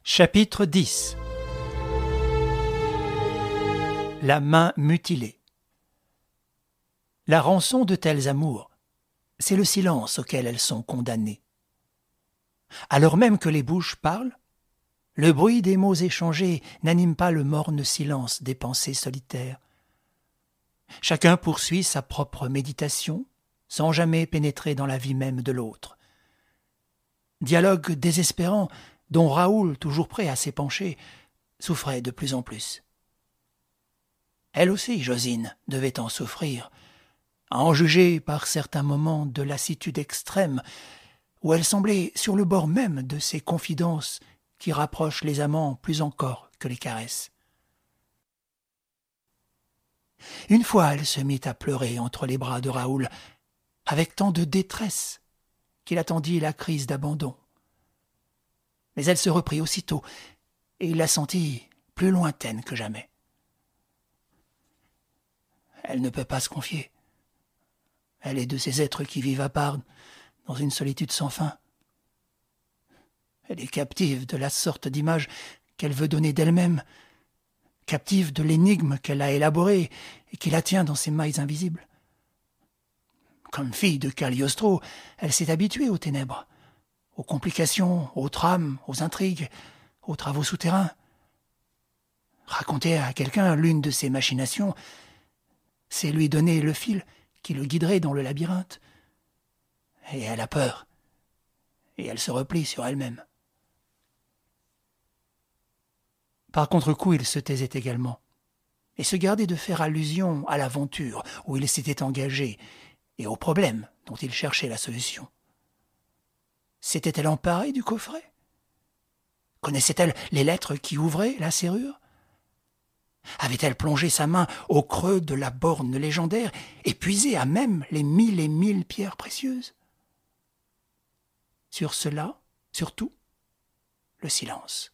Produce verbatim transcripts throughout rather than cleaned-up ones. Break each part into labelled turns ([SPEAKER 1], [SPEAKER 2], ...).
[SPEAKER 1] Chapitre dix. La main mutilée. La rançon de tels amours, c'est le silence auquel elles sont condamnées. Alors même que les bouches parlent, le bruit des mots échangés n'anime pas le morne silence des pensées solitaires. Chacun poursuit sa propre méditation, sans jamais pénétrer dans la vie même de l'autre. Dialogue désespérant, dont Raoul, toujours prêt à s'épancher, souffrait de plus en plus. Elle aussi, Josine, devait en souffrir, à en juger par certains moments de lassitude extrême, où elle semblait sur le bord même de ces confidences qui rapprochent les amants plus encore que les caresses. Une fois, elle se mit à pleurer entre les bras de Raoul, avec tant de détresse qu'il attendit la crise d'abandon. Mais elle se reprit aussitôt, et il la sentit plus lointaine que jamais. Elle ne peut pas se confier. Elle est de ces êtres qui vivent à part, dans une solitude sans fin. Elle est captive de la sorte d'image qu'elle veut donner d'elle-même, captive de l'énigme qu'elle a élaborée et qui la tient dans ses mailles invisibles. Comme fille de Cagliostro, elle s'est habituée aux ténèbres, aux complications, aux trames, aux intrigues, aux travaux souterrains. Raconter à quelqu'un l'une de ses machinations, c'est lui donner le fil qui le guiderait dans le labyrinthe. Et elle a peur, et elle se replie sur elle-même. Par contre-coup, il se taisait également, et se gardait de faire allusion à l'aventure où il s'était engagé, et au problème dont il cherchait la solution. S'était-elle emparée du coffret? Connaissait-elle les lettres qui ouvraient la serrure? Avait-elle plongé sa main au creux de la borne légendaire et puisé à même les mille et mille pierres précieuses? Sur cela, surtout, le silence.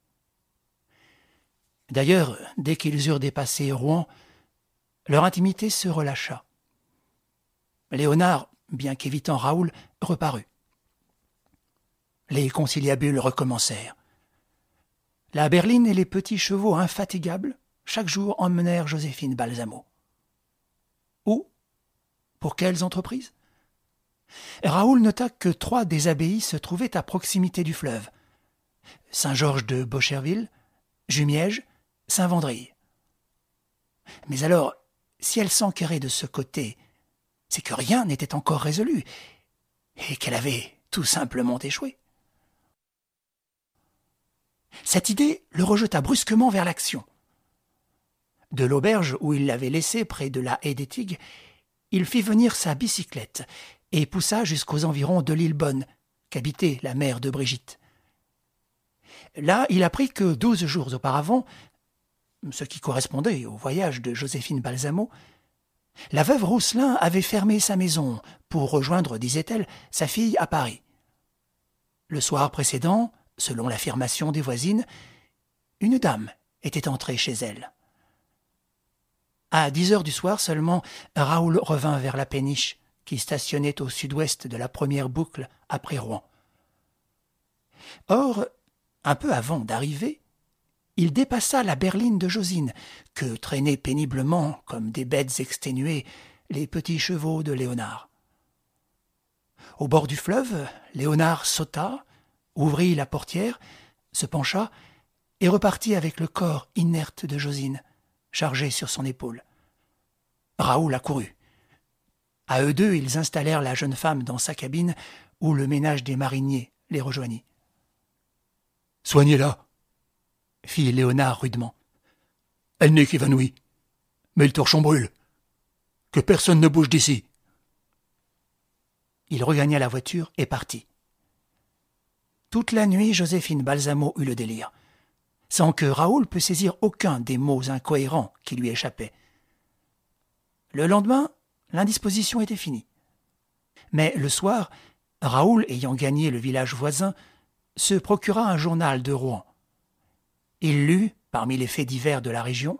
[SPEAKER 1] D'ailleurs, dès qu'ils eurent dépassé Rouen, leur intimité se relâcha. Léonard, bien qu'évitant Raoul, reparut. Les conciliabules recommencèrent. La berline et les petits chevaux infatigables, chaque jour emmenèrent Joséphine Balsamo. Où? Pour quelles entreprises? Raoul nota que trois des abbayes se trouvaient à proximité du fleuve. Saint-Georges de Bocherville, Jumièges, Saint-Vendrille. Mais alors, si elle s'enquérait de ce côté, c'est que rien n'était encore résolu, et qu'elle avait tout simplement échoué. Cette idée le rejeta brusquement vers l'action. De l'auberge où il l'avait laissée près de la haie des Tigues, il fit venir sa bicyclette et poussa jusqu'aux environs de l'île Bonne, qu'habitait la mère de Brigitte. Là, il apprit que douze jours auparavant, ce qui correspondait au voyage de Joséphine Balsamo, la veuve Rousselin avait fermé sa maison pour rejoindre, disait-elle, sa fille à Paris. Le soir précédent, selon l'affirmation des voisines, une dame était entrée chez elle. À dix heures du soir seulement, Raoul revint vers la péniche qui stationnait au sud-ouest de la première boucle après Rouen. Or, un peu avant d'arriver, il dépassa la berline de Josine, que traînaient péniblement, comme des bêtes exténuées, les petits chevaux de Léonard. Au bord du fleuve, Léonard sauta, ouvrit la portière, se pencha et repartit avec le corps inerte de Josine, chargé sur son épaule. Raoul accourut. À eux deux, ils installèrent la jeune femme dans sa cabine, où le ménage des mariniers les rejoignit. « Soignez-la !» fit Léonard rudement. « Elle n'est qu'évanouie. Mais le torchon brûle. Que personne ne bouge d'ici. » Il regagna la voiture et partit. Toute la nuit, Joséphine Balsamo eut le délire, sans que Raoul pût saisir aucun des mots incohérents qui lui échappaient. Le lendemain, l'indisposition était finie. Mais le soir, Raoul, ayant gagné le village voisin, se procura un journal de Rouen. Il lut, parmi les faits divers de la région,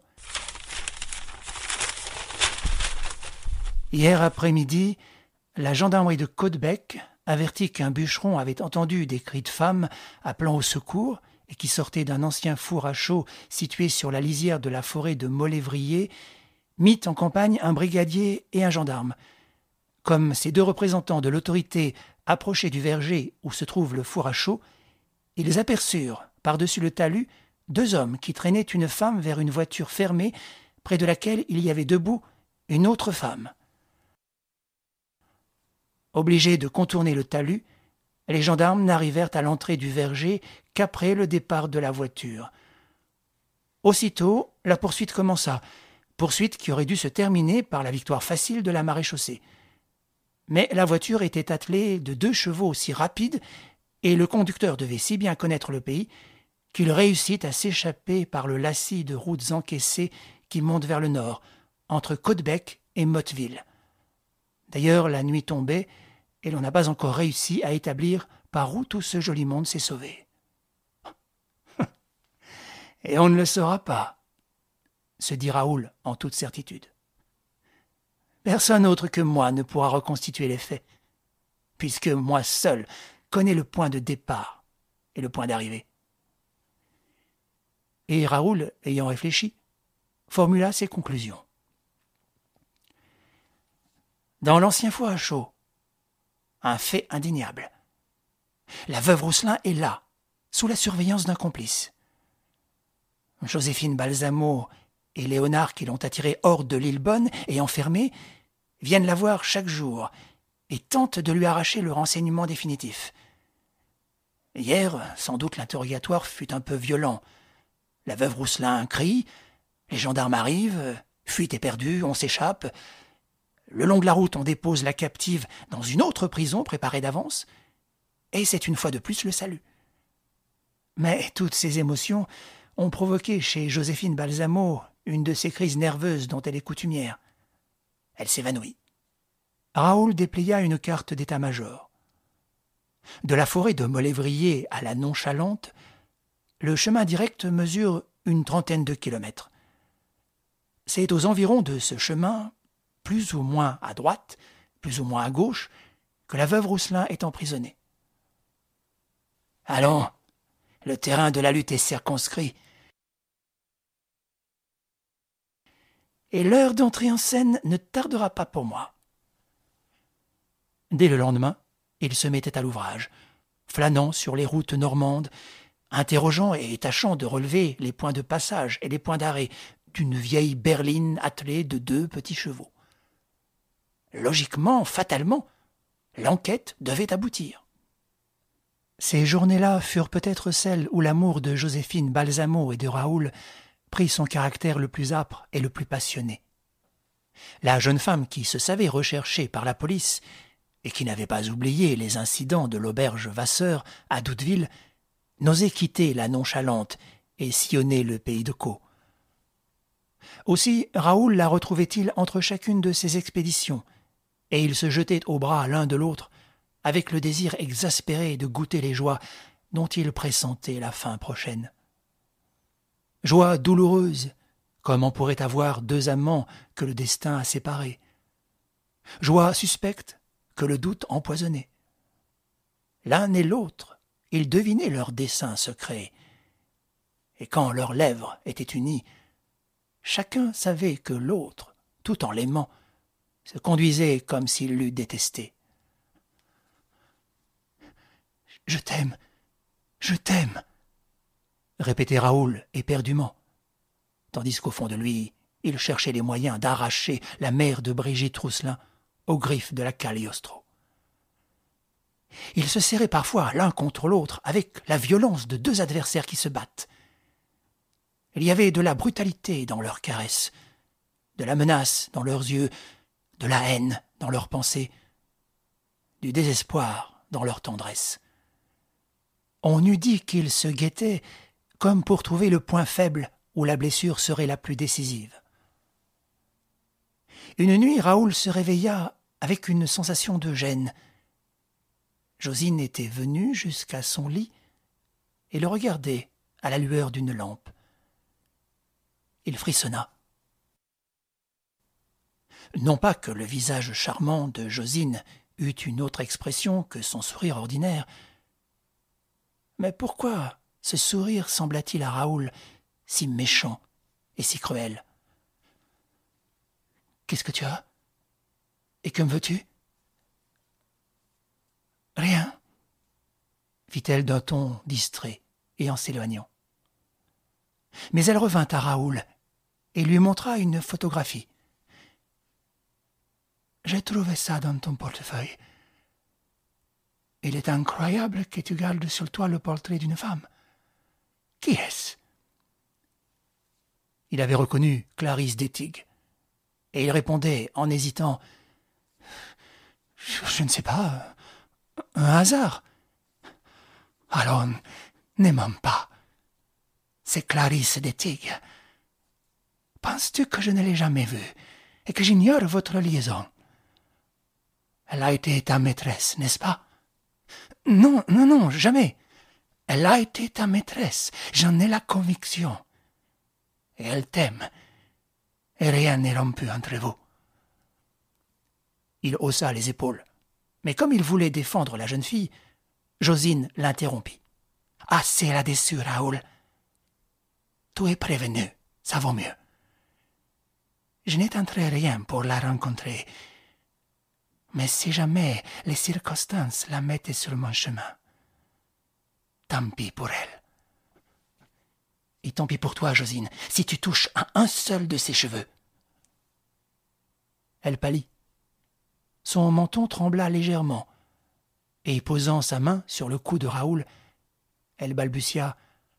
[SPEAKER 1] « Hier après-midi, la gendarmerie de Caudebec avertit qu'un bûcheron avait entendu des cris de femmes appelant au secours et qui sortait d'un ancien four à chaux situé sur la lisière de la forêt de Molévrier, mit en campagne un brigadier et un gendarme. Comme ces deux représentants de l'autorité approchaient du verger où se trouve le four à chaux, ils aperçurent, par-dessus le talus, deux hommes qui traînaient une femme vers une voiture fermée, près de laquelle il y avait debout une autre femme. Obligés de contourner le talus, les gendarmes n'arrivèrent à l'entrée du verger qu'après le départ de la voiture. Aussitôt, la poursuite commença, poursuite qui aurait dû se terminer par la victoire facile de la maréchaussée. Mais la voiture était attelée de deux chevaux si rapides et le conducteur devait si bien connaître le pays qu'il réussit à s'échapper par le lacis de routes encaissées qui monte vers le nord, entre Caudebec et Motteville. D'ailleurs, la nuit tombait et l'on n'a pas encore réussi à établir par où tout ce joli monde s'est sauvé. Et on ne le saura pas, se dit Raoul en toute certitude. Personne autre que moi ne pourra reconstituer les faits, puisque moi seul connais le point de départ et le point d'arrivée. Et Raoul, ayant réfléchi, formula ses conclusions. Dans l'ancien four à chaux, un fait indéniable. La veuve Rousselin est là, sous la surveillance d'un complice. Joséphine Balsamo et Léonard, qui l'ont attirée hors de l'île Bonne et enfermée, viennent la voir chaque jour et tentent de lui arracher le renseignement définitif. Hier, sans doute l'interrogatoire fut un peu violent. La veuve Rousselin crie, les gendarmes arrivent, fuite est perdue, on s'échappe. Le long de la route, on dépose la captive dans une autre prison préparée d'avance, et c'est une fois de plus le salut. Mais toutes ces émotions ont provoqué chez Joséphine Balsamo une de ces crises nerveuses dont elle est coutumière. Elle s'évanouit. Raoul déplia une carte d'état-major. De la forêt de Molévrier à la Nonchalante, le chemin direct mesure une trentaine de kilomètres. C'est aux environs de ce chemin, plus ou moins à droite, plus ou moins à gauche, que la veuve Rousselin est emprisonnée. Allons, le terrain de la lutte est circonscrit. Et l'heure d'entrer en scène ne tardera pas pour moi. Dès le lendemain, il se mettait à l'ouvrage, flânant sur les routes normandes, interrogeant et tâchant de relever les points de passage et les points d'arrêt d'une vieille berline attelée de deux petits chevaux. Logiquement, fatalement, l'enquête devait aboutir. Ces journées-là furent peut-être celles où l'amour de Joséphine Balsamo et de Raoul prit son caractère le plus âpre et le plus passionné. La jeune femme qui se savait recherchée par la police et qui n'avait pas oublié les incidents de l'auberge Vasseur à Douteville n'osait quitter la Nonchalante et sillonner le pays de Caux. Aussi Raoul la retrouvait-il entre chacune de ses expéditions, et ils se jetaient aux bras l'un de l'autre avec le désir exaspéré de goûter les joies dont ils pressentaient la fin prochaine. Joie douloureuse, comme en pourrait avoir deux amants que le destin a séparés. Joie suspecte, que le doute empoisonnait. L'un et l'autre, ils devinaient leurs desseins secrets, et quand leurs lèvres étaient unies, chacun savait que l'autre, tout en l'aimant, se conduisait comme s'il l'eût détesté. « Je t'aime, je t'aime !» répétait Raoul éperdument, tandis qu'au fond de lui, il cherchait les moyens d'arracher la mère de Brigitte Rousselin aux griffes de la Cagliostro. Ils se serraient parfois l'un contre l'autre avec la violence de deux adversaires qui se battent. Il y avait de la brutalité dans leurs caresses, de la menace dans leurs yeux, de la haine dans leurs pensées, du désespoir dans leur tendresse. On eût dit qu'ils se guettaient comme pour trouver le point faible où la blessure serait la plus décisive. Une nuit, Raoul se réveilla avec une sensation de gêne. Josine était venue jusqu'à son lit et le regardait à la lueur d'une lampe. Il frissonna. Non pas que le visage charmant de Josine eût une autre expression que son sourire ordinaire, mais pourquoi ce sourire sembla-t-il à Raoul si méchant et si cruel. « Qu'est-ce que tu as? Et que me veux-tu » ?« Rien, » fit-elle d'un ton distrait et en s'éloignant. Mais elle revint à Raoul et lui montra une photographie. « J'ai trouvé ça dans ton portefeuille. Il est incroyable que tu gardes sur toi le portrait d'une femme. Qui est-ce » Il avait reconnu Clarisse d'Ettig, et il répondait en hésitant « Je, je ne sais pas, un hasard. »« Alors, n'aimons pas. C'est Clarisse d'Ettig. Penses-tu que je ne l'ai jamais vue et que j'ignore votre liaison? Elle a été ta maîtresse, n'est-ce pas? » ?»« Non, non, non, jamais. Elle a été ta maîtresse, j'en ai la conviction. Et elle t'aime, et rien n'est rompu entre vous. » Il haussa les épaules, mais comme il voulait défendre la jeune fille, Josine l'interrompit. « Assez là-dessus, Raoul. Tu es prévenu, ça vaut mieux. Je ne tenterai rien pour la rencontrer, mais si jamais les circonstances la mettaient sur mon chemin, tant pis pour elle. Et tant pis pour toi, Josine, si tu touches à un seul de ses cheveux. » Elle pâlit. Son menton trembla légèrement, et posant sa main sur le cou de Raoul, elle balbutia.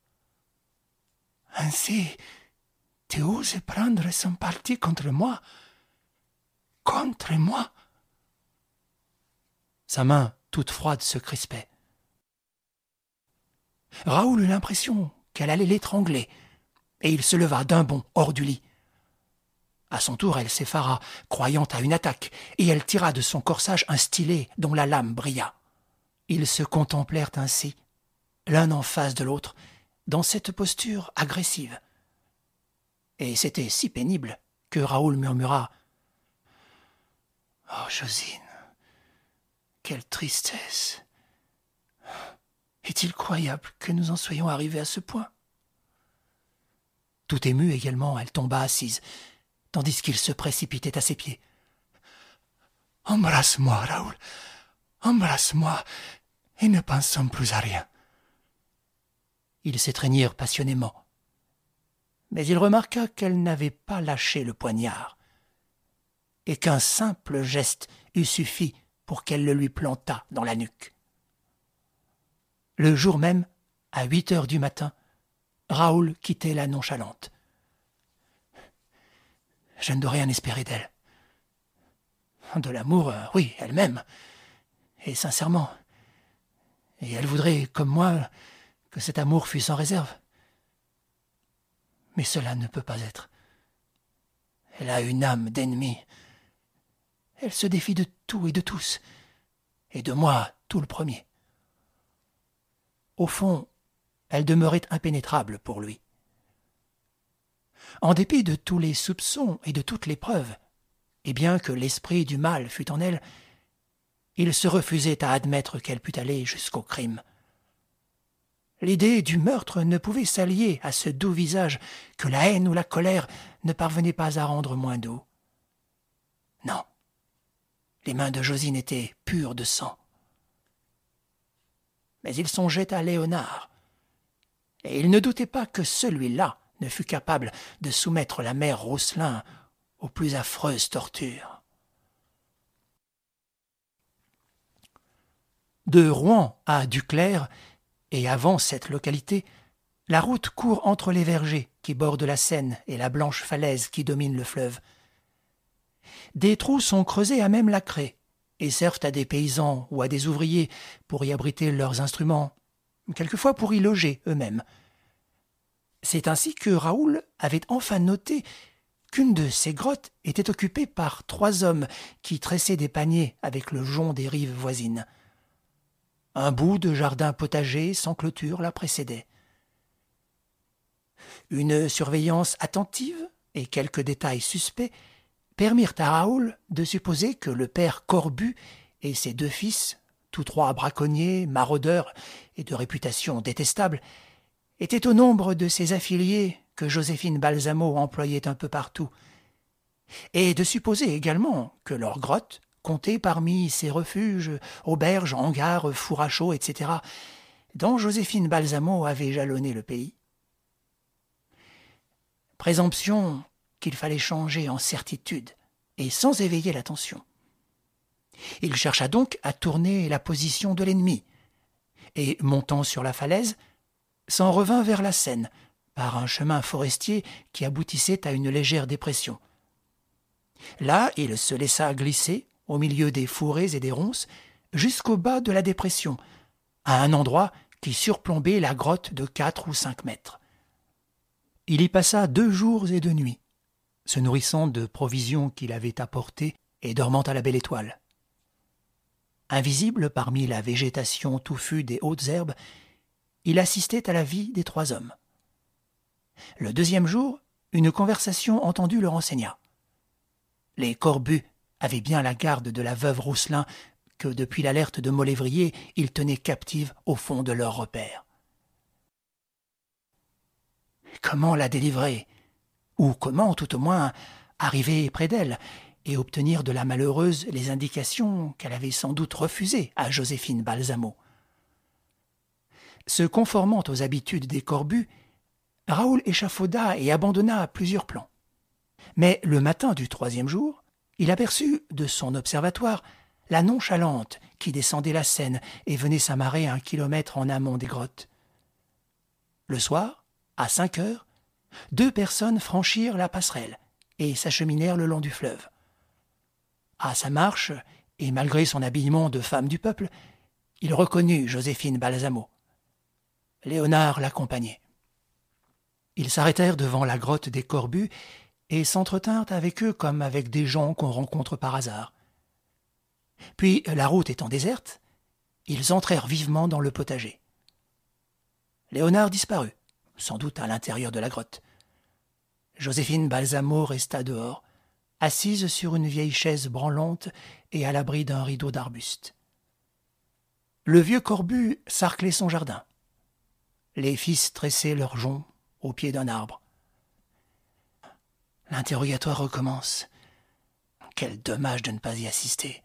[SPEAKER 1] « Ainsi, tu oses prendre son parti contre moi? Contre moi ?» Sa main, toute froide, se crispait. Raoul eut l'impression qu'elle allait l'étrangler, et il se leva d'un bond hors du lit. À son tour, elle s'effara, croyant à une attaque, et elle tira de son corsage un stylet dont la lame brilla. Ils se contemplèrent ainsi, l'un en face de l'autre, dans cette posture agressive. Et c'était si pénible que Raoul murmura « Oh, Josine, quelle tristesse! Est-il croyable que nous en soyons arrivés à ce point ?» Tout émue également, elle tomba assise, tandis qu'il se précipitait à ses pieds. « Embrasse-moi, Raoul, embrasse-moi, et ne pensons plus à rien. » Ils s'étreignirent passionnément, mais il remarqua qu'elle n'avait pas lâché le poignard, et qu'un simple geste eût suffi pour qu'elle le lui plantât dans la nuque. Le jour même, à huit heures du matin, Raoul quittait la nonchalante. « Je ne dois rien espérer d'elle. De l'amour, euh, oui, elle m'aime, et sincèrement. Et elle voudrait, comme moi, que cet amour fût sans réserve. Mais cela ne peut pas être. Elle a une âme d'ennemi. Elle se défie de tout et de tous, et de moi tout le premier. Au fond, elle demeurait impénétrable pour lui. En dépit de tous les soupçons et de toutes les preuves, et bien que l'esprit du mal fût en elle, il se refusait à admettre qu'elle pût aller jusqu'au crime. L'idée du meurtre ne pouvait s'allier à ce doux visage que la haine ou la colère ne parvenaient pas à rendre moins doux. Non, les mains de Josine étaient pures de sang. Mais il songeait à Léonard, et il ne doutait pas que celui-là ne fût capable de soumettre la mère Rousselin aux plus affreuses tortures. De Rouen à Duclair, et avant cette localité, la route court entre les vergers qui bordent la Seine et la blanche falaise qui domine le fleuve. Des trous sont creusés à même la craie et servent à des paysans ou à des ouvriers pour y abriter leurs instruments, quelquefois pour y loger eux-mêmes. C'est ainsi que Raoul avait enfin noté qu'une de ces grottes était occupée par trois hommes qui tressaient des paniers avec le jonc des rives voisines. Un bout de jardin potager sans clôture la précédait. Une surveillance attentive et quelques détails suspects permirent à Raoul de supposer que le père Corbu et ses deux fils, tous trois braconniers, maraudeurs et de réputation détestable, était au nombre de ses affiliés que Joséphine Balsamo employait un peu partout, et de supposer également que leur grotte comptait parmi ces refuges, auberges, hangars, fours à chaux, et cetera, dont Joséphine Balsamo avait jalonné le pays. Présomption qu'il fallait changer en certitude, et sans éveiller l'attention. Il chercha donc à tourner la position de l'ennemi, et, montant sur la falaise, s'en revint vers la Seine, par un chemin forestier qui aboutissait à une légère dépression. Là, il se laissa glisser, au milieu des fourrés et des ronces, jusqu'au bas de la dépression, à un endroit qui surplombait la grotte de quatre ou cinq mètres. Il y passa deux jours et deux nuits, se nourrissant de provisions qu'il avait apportées et dormant à la belle étoile. Invisible parmi la végétation touffue des hautes herbes, il assistait à la vie des trois hommes. Le deuxième jour, une conversation entendue le renseigna. Les Corbus avaient bien la garde de la veuve Rousselin que, depuis l'alerte de Maulevrier, ils tenaient captive au fond de leur repère. Comment la délivrer? Ou comment, tout au moins, arriver près d'elle et obtenir de la malheureuse les indications qu'elle avait sans doute refusées à Joséphine Balsamo? Se conformant aux habitudes des Corbus, Raoul échafauda et abandonna plusieurs plans. Mais le matin du troisième jour, il aperçut de son observatoire la nonchalante qui descendait la Seine et venait s'amarrer un kilomètre en amont des grottes. Le soir, à cinq heures, deux personnes franchirent la passerelle et s'acheminèrent le long du fleuve. À sa marche, et malgré son habillement de femme du peuple, il reconnut Joséphine Balsamo. Léonard l'accompagnait. Ils s'arrêtèrent devant la grotte des Corbus et s'entretinrent avec eux comme avec des gens qu'on rencontre par hasard. Puis, la route étant déserte, ils entrèrent vivement dans le potager. Léonard disparut, sans doute à l'intérieur de la grotte. Joséphine Balsamo resta dehors, assise sur une vieille chaise branlante et à l'abri d'un rideau d'arbustes. Le vieux Corbu sarclait son jardin. Les fils tressaient leurs joncs au pied d'un arbre. L'interrogatoire recommence. Quel dommage de ne pas y assister.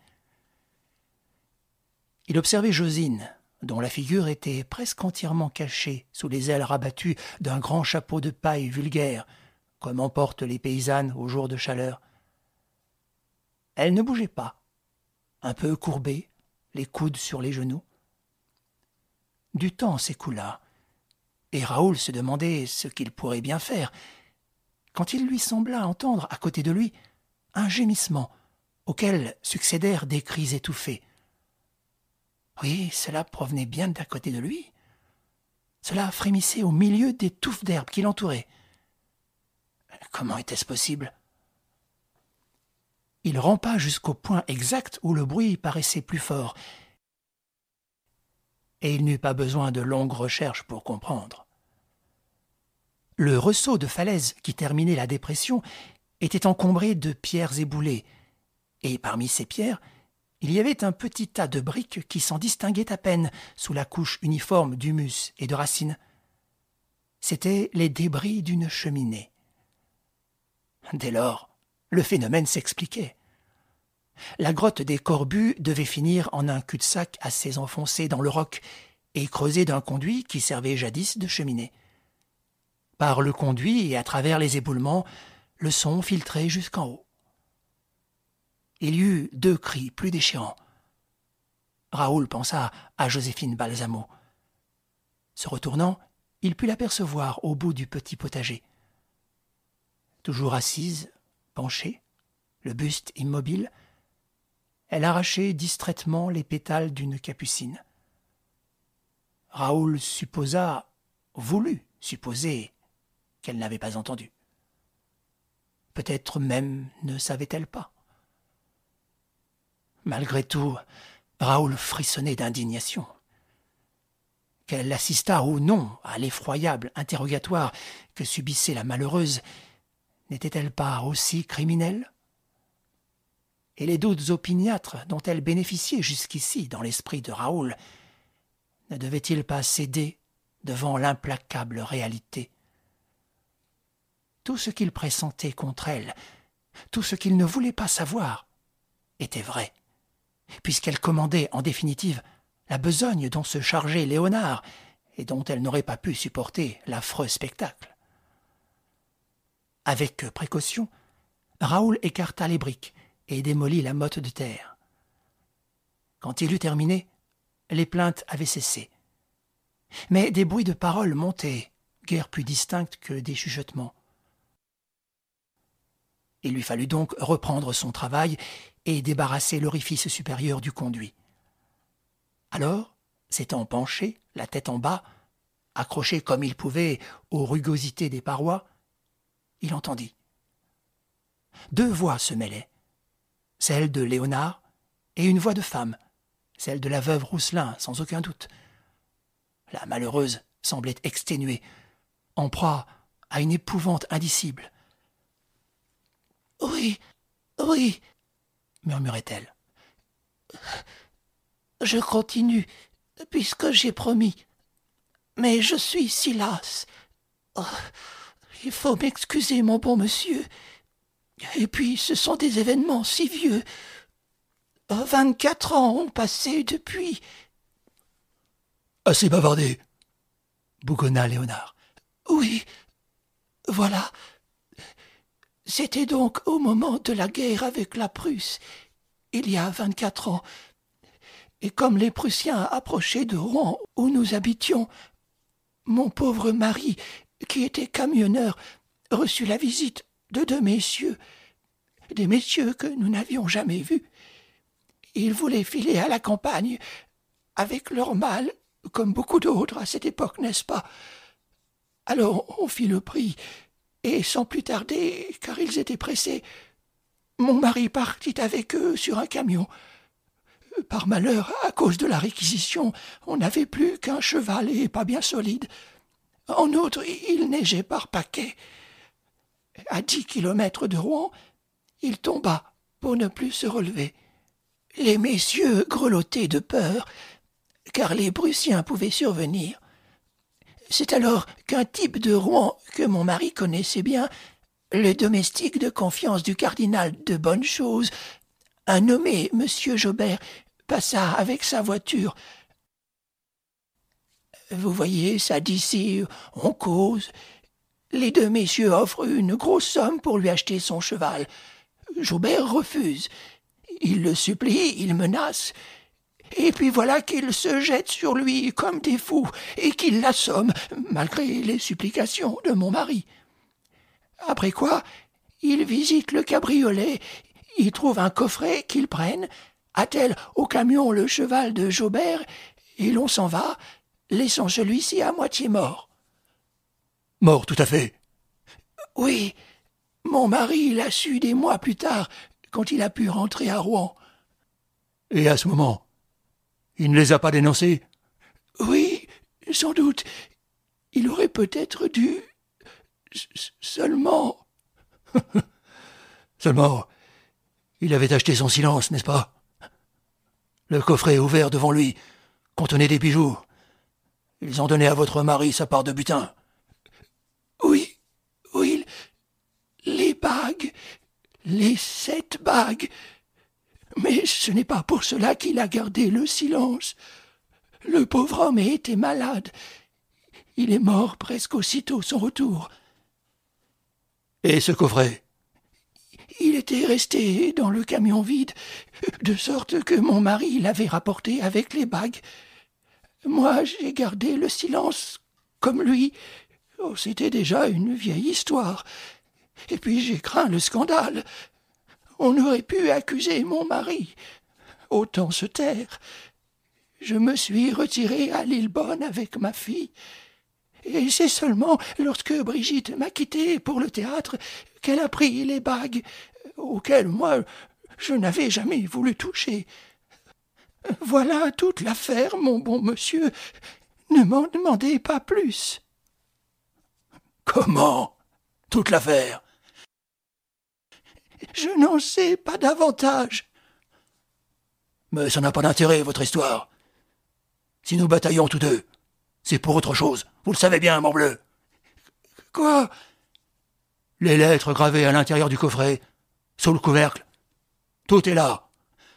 [SPEAKER 1] Il observait Josine, dont la figure était presque entièrement cachée sous les ailes rabattues d'un grand chapeau de paille vulgaire, comme en portent les paysannes aux jours de chaleur. Elle ne bougeait pas, un peu courbée, les coudes sur les genoux. Du temps s'écoula, et Raoul se demandait ce qu'il pourrait bien faire, quand il lui sembla entendre à côté de lui un gémissement auquel succédèrent des cris étouffés. Oui, cela provenait bien d'à côté de lui. Cela frémissait au milieu des touffes d'herbe qui l'entouraient. Comment était-ce possible? Il rampa jusqu'au point exact où le bruit paraissait plus fort, et il n'eut pas besoin de longues recherches pour comprendre. Le ressaut de falaise qui terminait la dépression était encombré de pierres éboulées, et parmi ces pierres, il y avait un petit tas de briques qui s'en distinguaient à peine sous la couche uniforme d'humus et de racines. C'étaient les débris d'une cheminée. Dès lors, le phénomène s'expliquait. La grotte des Corbus devait finir en un cul-de-sac assez enfoncé dans le roc et creusé d'un conduit qui servait jadis de cheminée. Par le conduit et à travers les éboulements, le son filtrait jusqu'en haut. Il y eut deux cris plus déchirants. Raoul pensa à Joséphine Balsamo. Se retournant, il put l'apercevoir au bout du petit potager. Toujours assise, penchée, le buste immobile, elle arrachait distraitement les pétales d'une capucine. Raoul supposa, voulut supposer, qu'elle n'avait pas entendu. Peut-être même ne savait-elle pas. Malgré tout, Raoul frissonnait d'indignation. Qu'elle assistât ou non à l'effroyable interrogatoire que subissait la malheureuse, n'était-elle pas aussi criminelle? Et les doutes opiniâtres dont elle bénéficiait jusqu'ici dans l'esprit de Raoul, ne devaient-ils pas céder devant l'implacable réalité. Tout ce qu'il pressentait contre elle, tout ce qu'il ne voulait pas savoir, était vrai, puisqu'elle commandait en définitive la besogne dont se chargeait Léonard et dont elle n'aurait pas pu supporter l'affreux spectacle. Avec précaution, Raoul écarta les briques et démolit la motte de terre. Quand il eut terminé, les plaintes avaient cessé. Mais des bruits de paroles montaient, guère plus distincts que des chuchotements. Il lui fallut donc reprendre son travail et débarrasser l'orifice supérieur du conduit. Alors, s'étant penché, la tête en bas, accroché comme il pouvait aux rugosités des parois, il entendit. Deux voix se mêlaient, celle de Léonard et une voix de femme, celle de la veuve Rousselin, sans aucun doute. La malheureuse semblait exténuée, en proie à une épouvante indicible. « Oui, oui, » murmurait-elle. « Je continue, puisque j'ai promis. Mais je suis si lasse. Oh, il faut m'excuser, mon bon monsieur. Et puis, ce sont des événements si vieux. Vingt-quatre ans ont passé depuis. »«
[SPEAKER 2] Assez bavardé, » bougonna Léonard.
[SPEAKER 1] « Oui, voilà. C'était donc au moment de la guerre avec la Prusse, il y a vingt-quatre ans. Et comme les Prussiens approchaient de Rouen, où nous habitions, mon pauvre mari, qui était camionneur, reçut la visite de deux messieurs, des messieurs que nous n'avions jamais vus. Ils voulaient filer à la campagne, avec leur mal, comme beaucoup d'autres à cette époque, n'est-ce pas? Alors on fit le prix, et sans plus tarder, car ils étaient pressés, mon mari partit avec eux sur un camion. Par malheur, à cause de la réquisition, on n'avait plus qu'un cheval et pas bien solide. En outre, il neigeait par paquets. À dix kilomètres de Rouen, il tomba pour ne plus se relever. Les messieurs grelottaient de peur, car les Prussiens pouvaient survenir. C'est alors qu'un type de Rouen que mon mari connaissait bien, le domestique de confiance du cardinal de Bonnechose, un nommé Monsieur Jobert, passa avec sa voiture. Vous voyez, ça d'ici, on cause. Les deux messieurs offrent une grosse somme pour lui acheter son cheval. Jobert refuse. Il le supplie, il menace. Et puis voilà qu'ils se jettent sur lui comme des fous et qu'ils l'assomment, malgré les supplications de mon mari. Après quoi, ils visitent le cabriolet, ils trouvent un coffret qu'ils prennent, attellent au camion le cheval de Jobert, et l'on s'en va, laissant celui-ci à moitié mort. »«
[SPEAKER 2] Mort, tout à fait. »«
[SPEAKER 1] Oui, mon mari l'a su des mois plus tard, quand il a pu rentrer à Rouen. »«
[SPEAKER 2] Et à ce moment, il ne les a pas dénoncés ? » ?»«
[SPEAKER 1] Oui, sans doute. Il aurait peut-être dû... Seulement... »
[SPEAKER 2] Seulement, il avait acheté son silence, n'est-ce pas ? Le coffret ouvert devant lui contenait des bijoux. Ils ont donné à votre mari sa part de butin.
[SPEAKER 1] Oui, oui, les bagues, les sept bagues. Mais ce n'est pas pour cela qu'il a gardé le silence. Le pauvre homme était malade. Il est mort presque aussitôt son retour.
[SPEAKER 2] Et ce coffret ?
[SPEAKER 1] Il était resté dans le camion vide, de sorte que mon mari l'avait rapporté avec les bagues. Moi, j'ai gardé le silence, comme lui. Oh, c'était déjà une vieille histoire. Et puis j'ai craint le scandale. On aurait pu accuser mon mari. Autant se taire. Je me suis retiré à Lillebonne avec ma fille. Et c'est seulement lorsque Brigitte m'a quitté pour le théâtre qu'elle a pris les bagues, auxquelles moi je n'avais jamais voulu toucher. Voilà toute l'affaire, mon bon monsieur. Ne m'en demandez pas plus.
[SPEAKER 2] Comment ? Toute l'affaire ?
[SPEAKER 1] Je n'en sais pas davantage.
[SPEAKER 2] Mais ça n'a pas d'intérêt, votre histoire. Si nous bataillons tous deux, C'est pour autre chose, vous le savez bien, morbleu.
[SPEAKER 1] Quoi?
[SPEAKER 2] Les lettres gravées à l'intérieur du coffret, sous le couvercle. Tout est là.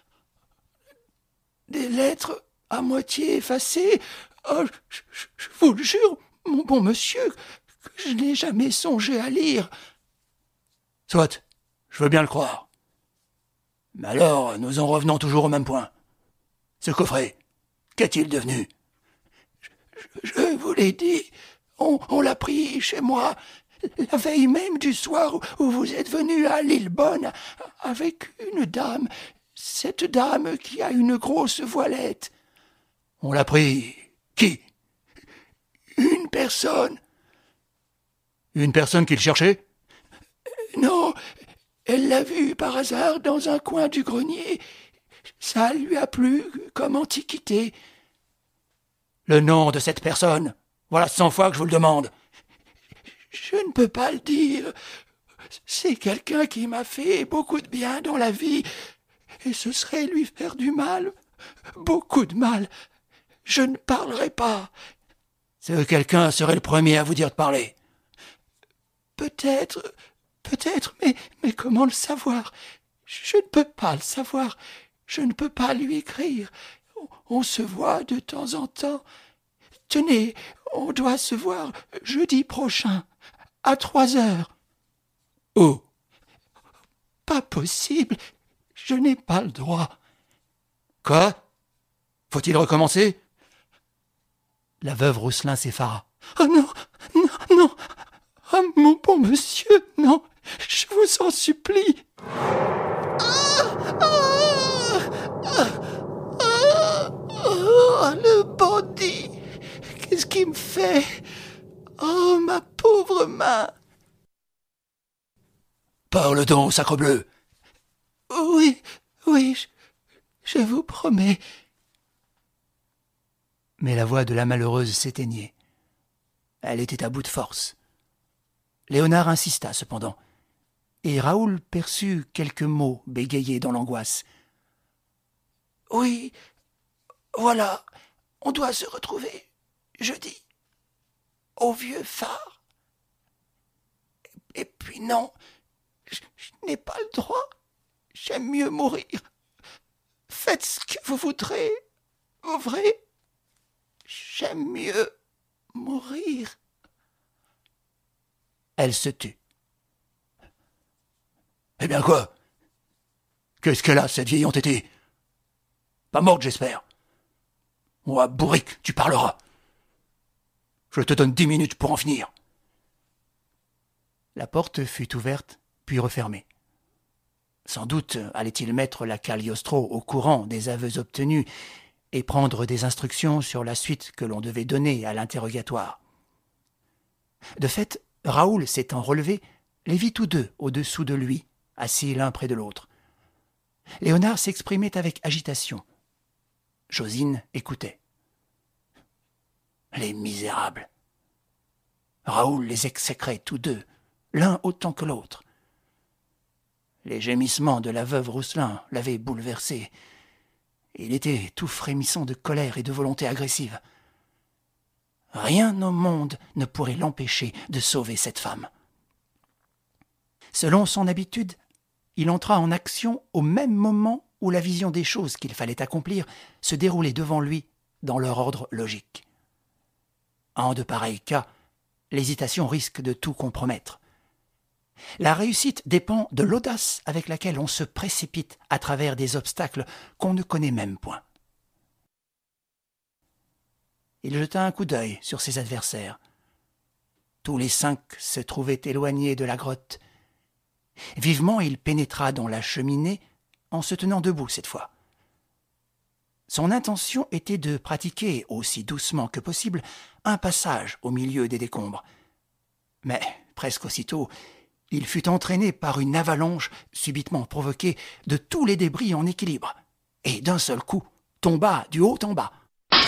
[SPEAKER 1] Des lettres à moitié effacées? Oh, je, je, je vous le jure, mon bon monsieur, que je n'ai jamais songé à lire.
[SPEAKER 2] Soit, je veux bien le croire. Mais alors, nous en revenons toujours au même point. Ce coffret, qu'est-il devenu?
[SPEAKER 1] Je, je vous l'ai dit, on, on l'a pris chez moi, la veille même du soir où, où vous êtes venu à Lillebonne, avec une dame, cette dame qui a une grosse voilette.
[SPEAKER 2] On l'a pris. Qui?
[SPEAKER 1] Une personne.
[SPEAKER 2] Une personne qu'il cherchait?
[SPEAKER 1] Non, elle l'a vu par hasard dans un coin du grenier. Ça lui a plu comme antiquité.
[SPEAKER 2] Le nom de cette personne? Voilà cent fois que je vous le demande.
[SPEAKER 1] Je ne peux pas le dire. C'est quelqu'un qui m'a fait beaucoup de bien dans la vie, et ce serait lui faire du mal, beaucoup de mal. Je ne parlerai pas.
[SPEAKER 2] Ce quelqu'un serait le premier à vous dire de parler.
[SPEAKER 1] Peut-être, peut-être, mais, mais comment le savoir? Je ne peux pas le savoir. Je ne peux pas lui écrire. On se voit de temps en temps. Tenez, on doit se voir jeudi prochain, à trois heures.
[SPEAKER 2] Où?
[SPEAKER 1] Pas possible. Je n'ai pas le droit.
[SPEAKER 2] Quoi? Faut-il recommencer?
[SPEAKER 1] La veuve Rousselin s'effara. Oh non, non, non. Ah, mon bon monsieur, non. Je vous en supplie. Ah, ah, ah, ah, ah, le bandit. Qu'est-ce qu'il me fait? Oh, ma pauvre main.
[SPEAKER 2] Parle donc, sacrebleu.
[SPEAKER 1] Oui, oui, je, je vous promets. Mais la voix de la malheureuse s'éteignait. Elle était à bout de force. Léonard insista cependant, et Raoul perçut quelques mots bégayés dans l'angoisse. « Oui, voilà, on doit se retrouver jeudi, au vieux phare. Et puis non, je, je n'ai pas le droit, j'aime mieux mourir. Faites ce que vous voudrez, au vrai, j'aime mieux mourir. » Elle se tut.
[SPEAKER 2] Eh bien quoi? Qu'est-ce qu'elle a, cette vieille entêtée? Pas morte, j'espère. Moi, bourrique, tu parleras. Je te donne dix minutes pour en finir.
[SPEAKER 1] La porte fut ouverte, puis refermée. Sans doute allait-il mettre la Cagliostro au courant des aveux obtenus et prendre des instructions sur la suite que l'on devait donner à l'interrogatoire. De fait, Raoul, s'étant relevé, les vit tous deux au-dessous de lui, assis l'un près de l'autre. Léonard s'exprimait avec agitation. Josine écoutait. Les misérables. Raoul les exécrait tous deux, l'un autant que l'autre. Les gémissements de la veuve Rousselin l'avaient bouleversé. Il était tout frémissant de colère et de volonté agressive. Rien au monde ne pourrait l'empêcher de sauver cette femme. Selon son habitude, il entra en action au même moment où la vision des choses qu'il fallait accomplir se déroulait devant lui dans leur ordre logique. En de pareils cas, l'hésitation risque de tout compromettre. La réussite dépend de l'audace avec laquelle on se précipite à travers des obstacles qu'on ne connaît même point. Il jeta un coup d'œil sur ses adversaires. Tous les cinq se trouvaient éloignés de la grotte. Vivement, il pénétra dans la cheminée en se tenant debout cette fois. Son intention était de pratiquer, aussi doucement que possible, un passage au milieu des décombres. Mais, presque aussitôt, il fut entraîné par une avalanche subitement provoquée de tous les débris en équilibre, et d'un seul coup tomba du haut en bas.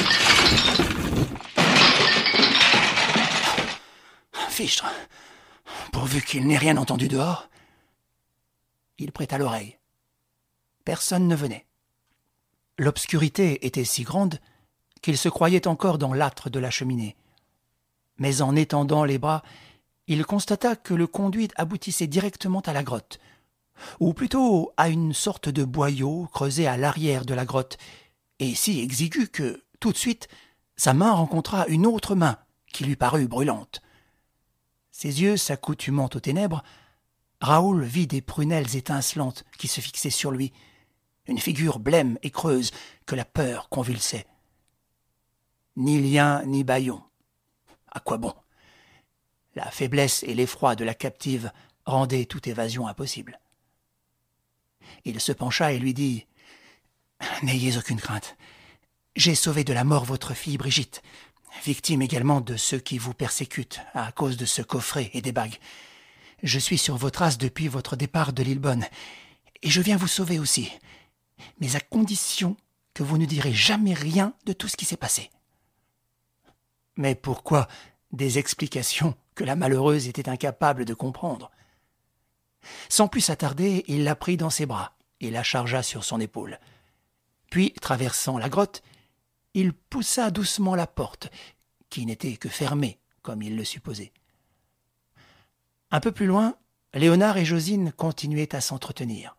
[SPEAKER 1] Fichtre, pourvu qu'il n'ait rien entendu dehors. Il prêta l'oreille. Personne ne venait. L'obscurité était si grande qu'il se croyait encore dans l'âtre de la cheminée. Mais en étendant les bras, il constata que le conduit aboutissait directement à la grotte, ou plutôt à une sorte de boyau creusé à l'arrière de la grotte, et si exigu que, tout de suite, sa main rencontra une autre main qui lui parut brûlante. Ses yeux s'accoutumant aux ténèbres, Raoul vit des prunelles étincelantes qui se fixaient sur lui, une figure blême et creuse que la peur convulsait. Ni lien ni bâillon. À quoi bon? La faiblesse et l'effroi de la captive rendaient toute évasion impossible. Il se pencha et lui dit « N'ayez aucune crainte. J'ai sauvé de la mort votre fille Brigitte, victime également de ceux qui vous persécutent à cause de ce coffret et des bagues. Je suis sur vos traces depuis votre départ de Lillebonne, et je viens vous sauver aussi, mais à condition que vous ne direz jamais rien de tout ce qui s'est passé. » Mais pourquoi des explications que la malheureuse était incapable de comprendre? Sans plus s'attarder, il la prit dans ses bras et la chargea sur son épaule. Puis, traversant la grotte, il poussa doucement la porte, qui n'était que fermée, comme il le supposait. Un peu plus loin, Léonard et Josine continuaient à s'entretenir.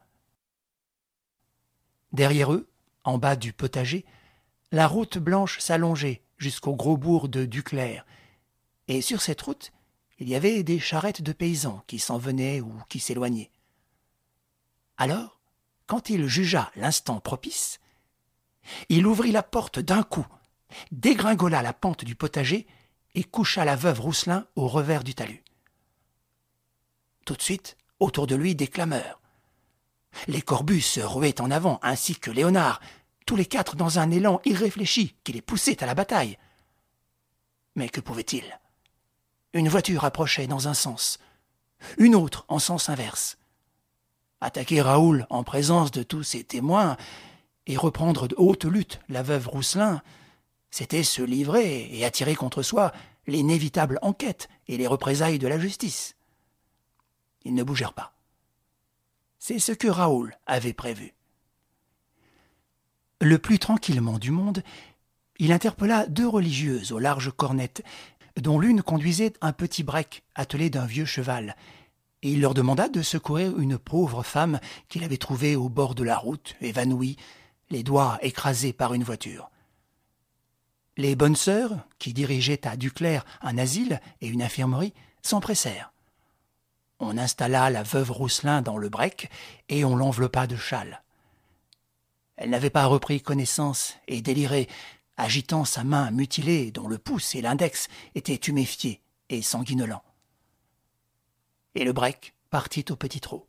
[SPEAKER 1] Derrière eux, en bas du potager, la route blanche s'allongeait jusqu'au gros bourg de Duclair, et sur cette route, il y avait des charrettes de paysans qui s'en venaient ou qui s'éloignaient. Alors, quand il jugea l'instant propice, il ouvrit la porte d'un coup, dégringola la pente du potager et coucha la veuve Rousselin au revers du talus. Tout de suite, autour de lui, des clameurs. Les corbus se ruaient en avant, ainsi que Léonard, tous les quatre dans un élan irréfléchi qui les poussait à la bataille. Mais que pouvait-il? Une voiture approchait dans un sens, une autre en sens inverse. Attaquer Raoul en présence de tous ses témoins et reprendre de haute lutte la veuve Rousselin, c'était se livrer et attirer contre soi l'inévitable enquête et les représailles de la justice. Ils ne bougèrent pas. C'est ce que Raoul avait prévu. Le plus tranquillement du monde, il interpella deux religieuses aux larges cornettes, dont l'une conduisait un petit break attelé d'un vieux cheval, et il leur demanda de secourir une pauvre femme qu'il avait trouvée au bord de la route, évanouie, les doigts écrasés par une voiture. Les bonnes sœurs, qui dirigeaient à Duclair un asile et une infirmerie, s'empressèrent. On installa la veuve Rousselin dans le break et on l'enveloppa de châle. Elle n'avait pas repris connaissance et délirait, agitant sa main mutilée dont le pouce et l'index étaient tuméfiés et sanguinolents. Et le break partit au petit trot.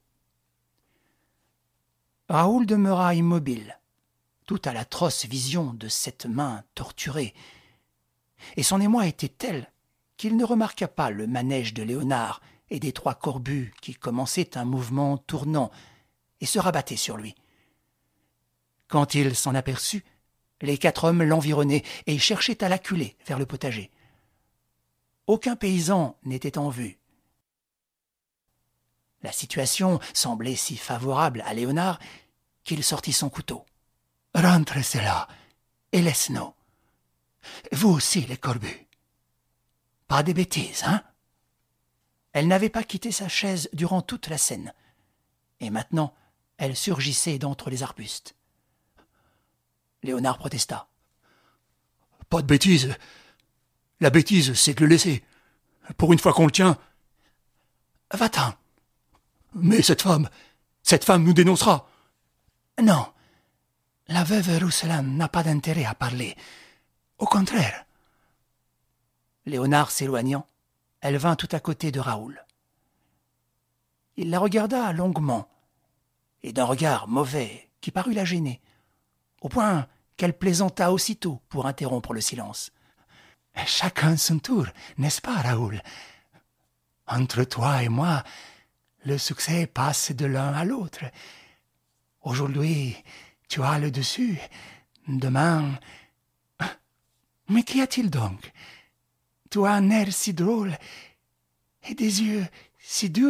[SPEAKER 1] Raoul demeura immobile, tout à l'atroce vision de cette main torturée, et son émoi était tel qu'il ne remarqua pas le manège de Léonard et des trois corbus qui commençaient un mouvement tournant et se rabattaient sur lui. Quand il s'en aperçut, les quatre hommes l'environnaient et cherchaient à l'acculer vers le potager. Aucun paysan n'était en vue. La situation semblait si favorable à Léonard qu'il sortit son couteau. « Rentre cela et laisse-nous. Vous aussi, les corbus. Pas de bêtises, hein ?» Elle n'avait pas quitté sa chaise durant toute la scène, et maintenant elle surgissait d'entre les arbustes. Léonard protesta.
[SPEAKER 2] « Pas de bêtises. La bêtise, c'est de le laisser. Pour une fois qu'on le tient... »«
[SPEAKER 1] Va-t'en. »«
[SPEAKER 2] Mais cette femme, cette femme nous dénoncera. »«
[SPEAKER 1] Non, la veuve Rousselin n'a pas d'intérêt à parler. Au contraire. » Léonard s'éloignant, elle vint tout à côté de Raoul. Il la regarda longuement, et d'un regard mauvais qui parut la gêner, au point qu'elle plaisanta aussitôt pour interrompre le silence. « Chacun son tour, n'est-ce pas, Raoul? Entre toi et moi, le succès passe de l'un à l'autre. Aujourd'hui, tu as le dessus. Demain... Mais qu'y a-t-il donc? Tu as un air si drôle et des yeux si durs. »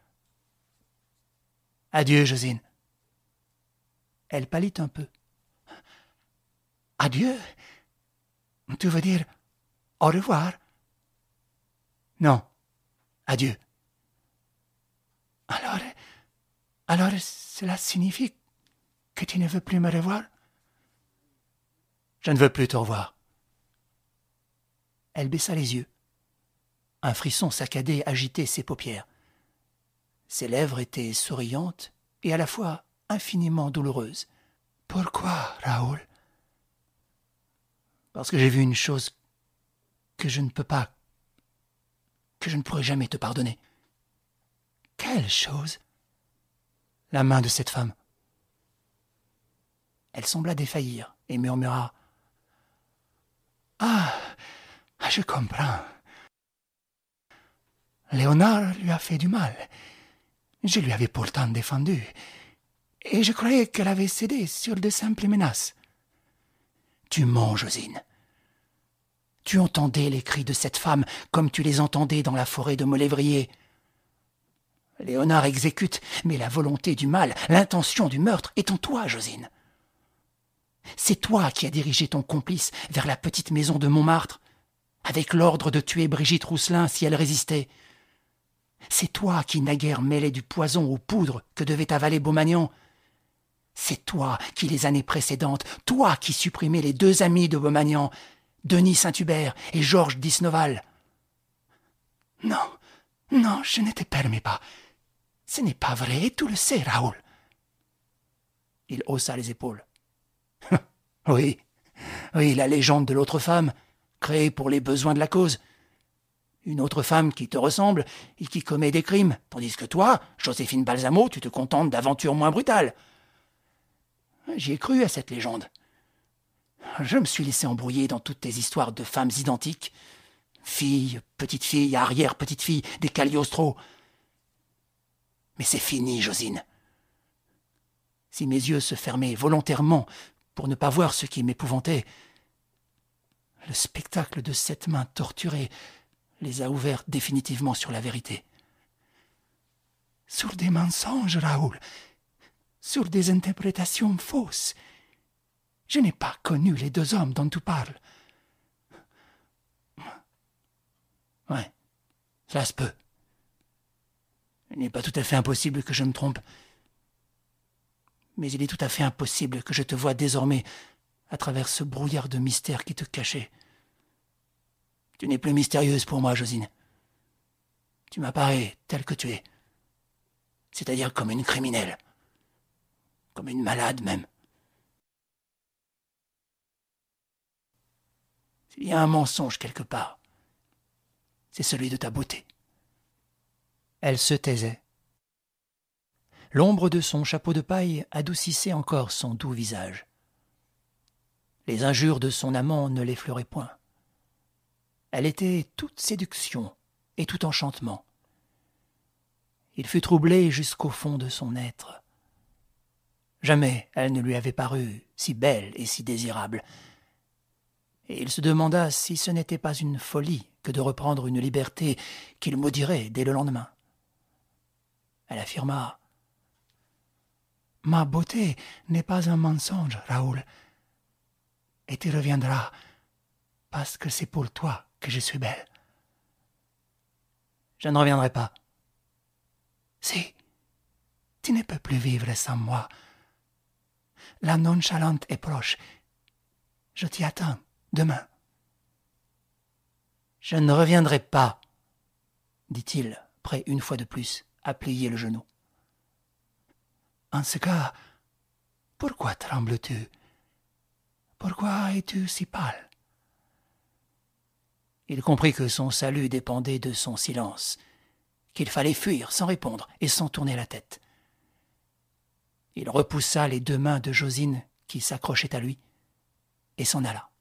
[SPEAKER 1] « Adieu, Josine. » Elle pâlit un peu. « Adieu, Tu veux dire au revoir? Non, adieu. Alors, alors cela signifie que tu ne veux plus me revoir? Je ne veux plus te revoir. Elle baissa les yeux. Un frisson saccadé agitait ses paupières. Ses lèvres étaient souriantes et à la fois infiniment douloureuses. Pourquoi, Raoul? Parce que j'ai vu une chose que je ne peux pas, que je ne pourrai jamais te pardonner. Quelle chose? La main de cette femme. Elle sembla défaillir et murmura « Ah, je comprends. Léonard lui a fait du mal. Je lui avais pourtant défendu. Et je croyais qu'elle avait cédé sur de simples menaces. » Tu mens, Josine. Tu entendais les cris de cette femme comme tu les entendais dans la forêt de Molévrier. Léonard exécute, mais la volonté du mal, l'intention du meurtre est en toi, Josine. C'est toi qui as dirigé ton complice vers la petite maison de Montmartre, avec l'ordre de tuer Brigitte Rousselin si elle résistait. C'est toi qui naguère mêlais du poison aux poudres que devait avaler Beaumagnan. C'est toi qui, les années précédentes, toi qui supprimais les deux amis de Beaumagnan, Denis Saint-Hubert et Georges d'Isnoval. Non, non, je ne te permets pas. Ce n'est pas vrai, et tu le sais, Raoul. Il haussa les épaules. Oui, oui, la légende de l'autre femme, créée pour les besoins de la cause. Une autre femme qui te ressemble et qui commet des crimes, tandis que toi, Joséphine Balsamo, tu te contentes d'aventures moins brutales. J'y ai cru à cette légende. Je me suis laissé embrouiller dans toutes tes histoires de femmes identiques. Filles, petites-filles, arrière-petites-filles, des Cagliostro. Mais c'est fini, Josine. Si mes yeux se fermaient volontairement pour ne pas voir ce qui m'épouvantait, le spectacle de cette main torturée les a ouverts définitivement sur la vérité. Sur des mensonges, Raoul, sur des interprétations fausses. Je n'ai pas connu les deux hommes dont tu parles. Ouais, cela se peut. Il n'est pas tout à fait impossible que je me trompe. Mais il est tout à fait impossible que je te voie désormais à travers ce brouillard de mystère qui te cachait. Tu n'es plus mystérieuse pour moi, Josine. Tu m'apparais telle que tu es, c'est-à-dire comme une criminelle, comme une malade même. S'il y a un mensonge quelque part, c'est celui de ta beauté. Elle se taisait. L'ombre de son chapeau de paille adoucissait encore son doux visage. Les injures de son amant ne l'effleuraient point. Elle était toute séduction et tout enchantement. Il fut troublé jusqu'au fond de son être. Jamais elle ne lui avait paru si belle et si désirable. Et il se demanda si ce n'était pas une folie que de reprendre une liberté qu'il maudirait dès le lendemain. Elle affirma « Ma beauté n'est pas un mensonge, Raoul, et tu reviendras parce que c'est pour toi que je suis belle. » Je ne reviendrai pas. Si, tu ne peux plus vivre sans moi. La nonchalante est proche. Je t'y attends demain. Je ne reviendrai pas, dit-il, prêt une fois de plus à plier le genou. En ce cas, pourquoi trembles-tu? Pourquoi es-tu si pâle? Il comprit que son salut dépendait de son silence, qu'il fallait fuir sans répondre et sans tourner la tête. Il repoussa les deux mains de Josine qui s'accrochaient à lui et s'en alla.